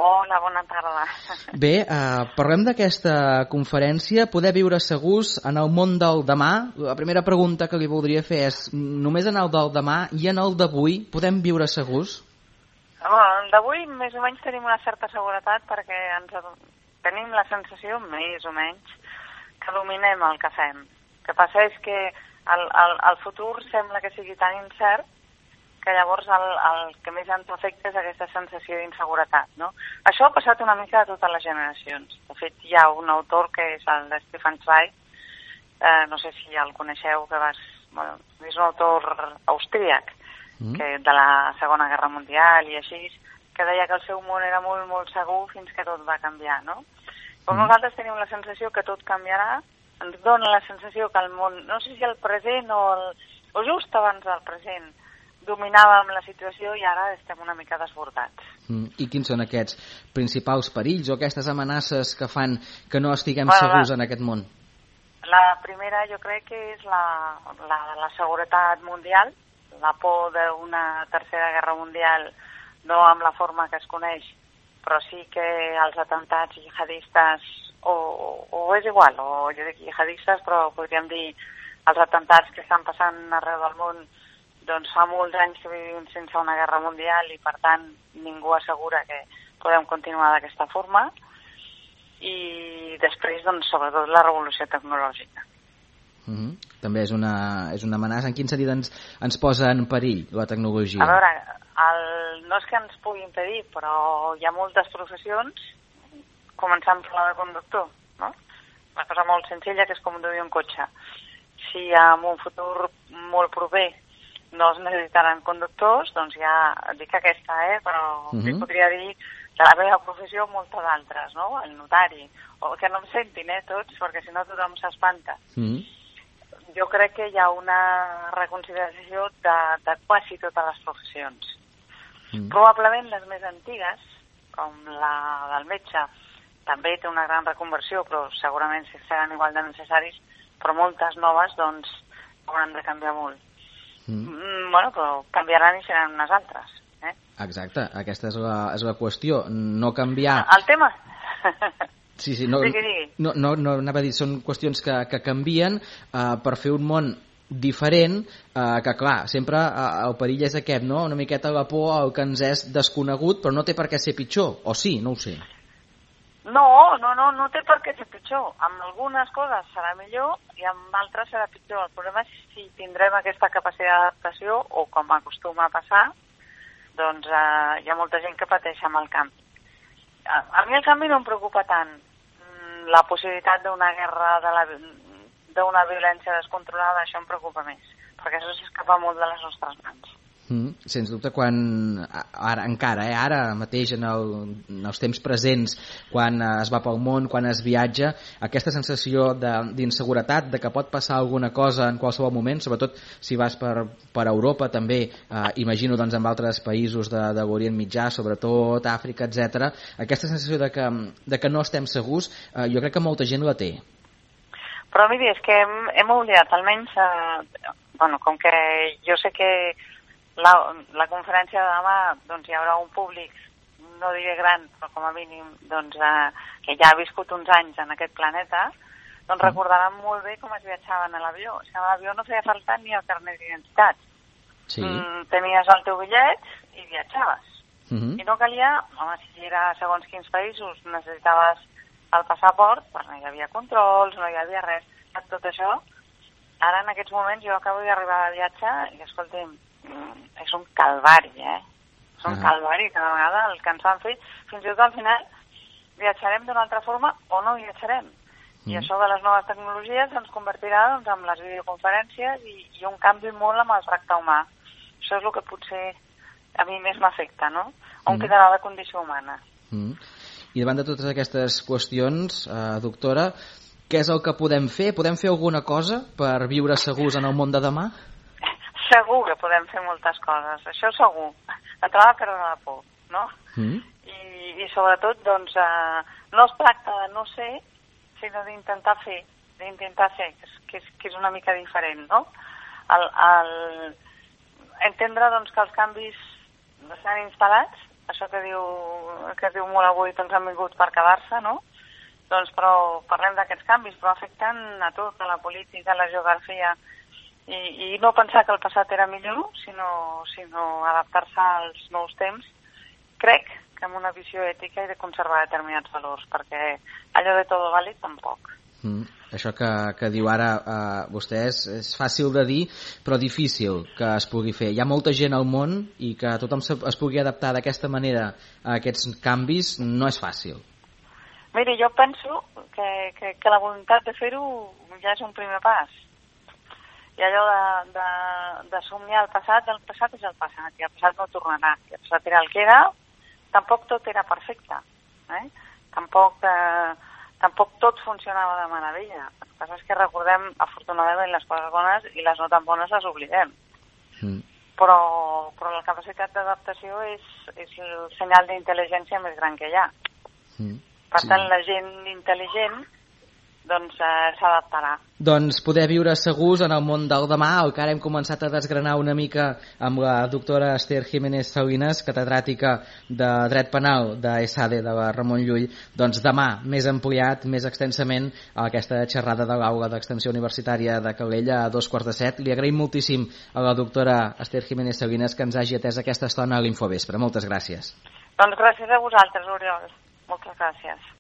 Hola, bona tarda. Bé, parlem d'aquesta conferència, poder viure segurs en el món del demà. La primera pregunta que li voldria fer és, només en el del demà i en el d'avui podem viure segurs? El d'avui més o menys tenim una certa seguretat perquè tenim la sensació, més o menys, que dominem el que fem. El que passa és que el futur sembla que sigui tan incert que llavors el que més ens afecta és aquesta sensació d'inseguretat, no? Això ha passat una mica a totes les generacions. De fet, hi ha un autor que és el de Stefan Zweig, no sé si ja el coneixeu, és un autor austríac, que de la Segona Guerra Mundial i així, que deia que el seu món era molt, molt segur fins que tot va canviar, no? Però nosaltres tenim la sensació que tot canviarà, ens dona la sensació que el món, no sé si el present o just abans del present, dominàvem la situació i ara estem una mica desbordats. I quins són aquests principals perills o aquestes amenaces que fan que no estiguem segurs en aquest món? La primera jo crec que és la seguretat mundial, la por d'una tercera guerra mundial, no amb la forma que es coneix, però sí que els atemptats jihadistes, o és igual, o jo dic jihadistes, però podríem dir els atemptats que estan passant arreu del món. Doncs fa molts anys que vivim sense una guerra mundial i, per tant, ningú assegura que podem continuar d'aquesta forma. I després, doncs, sobretot, la revolució tecnològica. També és una amenaça. En quin sentit ens posa en perill la tecnologia? A veure, no és que ens pugui impedir, però hi ha moltes professions, començant per la de conductor, no? Una cosa molt senzilla, que és com conduir un cotxe. Si en un futur molt proper no es necessitaran conductors, doncs ja dic aquesta, però li podria dir de la meva professió moltes altres, no? El notari, o que no em sentin, tots, perquè si no tothom s'espanta. Jo crec que hi ha una reconsideració de quasi totes les professions. Probablement les més antigues, com la del metge, també té una gran reconversió, però segurament seran igual de necessaris, però moltes noves, doncs, hauran de canviar molt. Però canviaran i seran unes altres. Exacte, aquesta és la qüestió, no canviar... El tema? Sí, no, anava a dir, són qüestions que canvien per fer un món diferent, que clar, sempre el perill és aquest, no? Una miqueta la por al que ens és desconegut, però no té per què ser pitjor, o sí, no ho sé. No té per què ser pitjor. Amb algunes coses serà millor i amb altres serà pitjor. El problema és si tindrem aquesta capacitat d'adaptació o, com acostuma a passar, doncs hi ha molta gent que pateix amb el canvi. A mi el canvi no em preocupa tant. La possibilitat d'una guerra, d'una violència descontrolada, això em preocupa més, perquè això s'escapa molt de les nostres mans. Sens dubte, ara mateix en els temps presents, quan es va pel món, quan es viatja, aquesta sensació d'inseguretat, de que pot passar alguna cosa en qualsevol moment, sobretot si vas per Europa també, imagino doncs en altres països de l'Orient Mitjà, sobretot Àfrica, etc. Aquesta sensació de que no estem segurs, jo crec que molta gent la té. Però miri, és que hem oblidat, almenys, com que jo sé que la conferència de demà, doncs hi haurà un públic, no diré gran, però com a mínim, doncs, que ja ha viscut uns anys en aquest planeta, doncs recordaran molt bé com es viatjaven a l'avió. O sigui, a l'avió no feia falta ni el carnet d'identitat. Sí. Tenies el teu bitllet i viatjaves. I no calia, si era segons quins països, necessitaves el passaport, doncs no hi havia controls, no hi havia res. Tot això, ara en aquests moments jo acabo d'arribar de viatge i, escolti'm, és un calvari, És un calvari cada vegada el que ens van fer. Fins i tot al final viatjarem d'una altra forma o no viatjarem. I això de les noves tecnologies ens convertirà doncs, en les videoconferències i un canvi molt amb el tracte humà. Això és el que potser a mi més m'afecta, no? On quedarà la condició humana. I davant de totes aquestes qüestions, doctora, què és el que podem fer? Podem fer alguna cosa per viure segurs en el món de demà? Segur que podem fer moltes coses, això segur. D'entrada perdre la por, no? I sobretot, doncs, no es tracta de no ser, sinó d'intentar fer, que és una mica diferent, no? Entendre, doncs, que els canvis estan instal·lats això que diu molt avui, doncs han vingut per quedar-se, no? Doncs però parlem d'aquests canvis, però afecten a tot, a la política, a la geografia, i no pensar que el passat era millor, sinó adaptar-se als nous temps. Crec que amb una visió ètica i de conservar determinats valors, perquè allò de tot vàlid tampoc. Això que diu ara vostè és fàcil de dir, però difícil que es pugui fer. Hi ha molta gent al món i que tothom es pugui adaptar d'aquesta manera a aquests canvis no és fàcil. Miri, jo penso que la voluntat de fer-ho ja és un primer pas. I allò de somniar el passat és el passat, i el passat no tornarà. I el passat era el que era, tampoc tot era perfecte. Tampoc tot funcionava de meravella. El que passa és que recordem, afortunadament, les coses bones i les no tan bones les oblidem. Però la capacitat d'adaptació és el senyal d'intel·ligència més gran que hi ha. Per tant, la gent intel·ligent doncs s'adaptarà. Doncs poder viure segurs en el món del demà, el que ara hem començat a desgranar una mica amb la doctora Esther Jiménez Salinas, catedràtica de Dret Penal de ESADE de la Ramon Llull. Doncs demà, més ampliat, més extensament, aquesta xerrada de l'Aula d'Extensió Universitària de Calella a 2:45. Li agraïm moltíssim a la doctora Esther Jiménez Salinas que ens hagi atès aquesta estona a l'Infovespre. Moltes gràcies. Doncs gràcies a vosaltres, Oriol. Moltes gràcies.